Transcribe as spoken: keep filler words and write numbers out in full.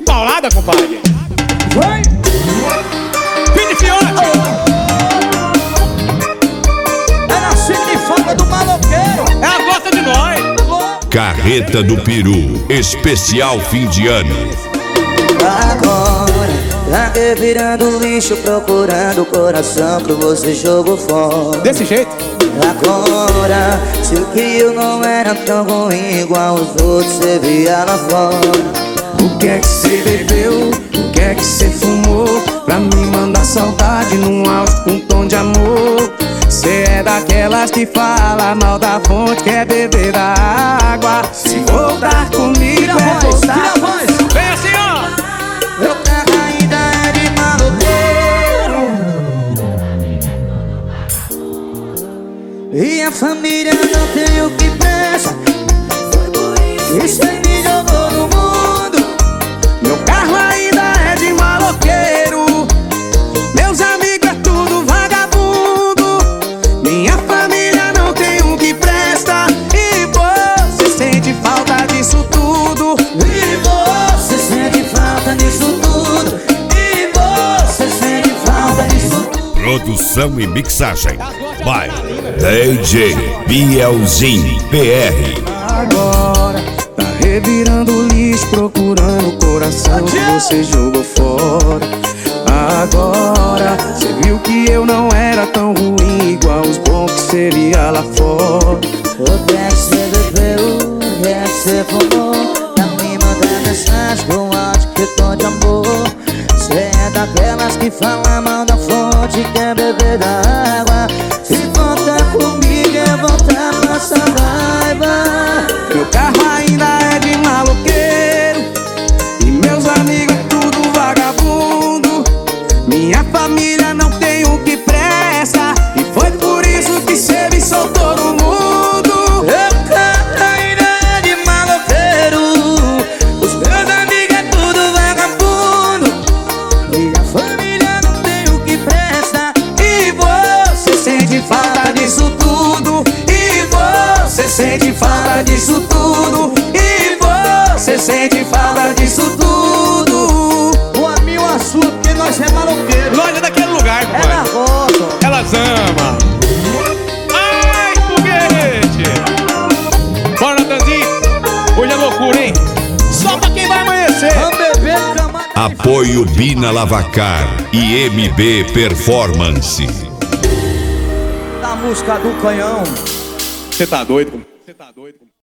paulada, compadre. Vai! Fim de fiote! É na de fama do maloqueiro. Ela gosta de nós. Carreta do Peru, especial fim de ano. Agora, tá revirando lixo, procurando o coração que você jogou fora. Desse jeito. Agora, sei que eu não era tão ruim igual os outros, você via lá fora. O que é que você bebeu? O que é que você fumou? Pra me mandar saudade num áudio com um tom de amor. Cê é daquelas que fala mal da fonte, quer beber da água. Se voltar comigo Tira a é voz, voltar. tira a voz. Vem assim, ó. Meu carro ainda é de maloqueiro e a família não tem o que presta. Isso aí me jogou no mundo. Meu carro ainda é de maloqueiro. Meus amigos é tudo vagabundo. Minha família não tem o que presta. E você sente falta disso tudo. E você sente falta disso tudo. E você sente falta disso tudo. Produção e mixagem by D J Bielzinho P R. Agora tá revirando lixo, procurando o coração que você jogou fora. Agora cê viu que eu não era tão ruim igual os bons que seria lá fora. O que é que você bebeu? O que é que você fumou? Tá me mandando mensagem com áudio que tom de amor. Cê é daquelas que fala mal da fonte, quer beber da água. Se voltar comigo é voltar pra essa raiva. Meu carro ainda é de maloqueiro e meus amigos é tudo vagabundo. Minha família não tem o que presta. E foi por isso que cê me soltou no mundo. Meu carro ainda é de maloqueiro. Os meus amigos é tudo vagabundo. Minha família não tem o que presta. E você sente falta disso tudo. E você sente falta disso tudo. E você sente falta disso tudo. O amigo a sua, porque nós é maloqueiro. Nós é daquele lugar, É na compadre. roça. Elas amam. Ai, foguete! Bora, Natanzinho. Hoje é loucura, hein? Só pra quem vai amanhecer. Vamos beber, camada. Apoio Bina Lavacar e M B Performance. Da música do canhão. Você tá doido? Você tá doido?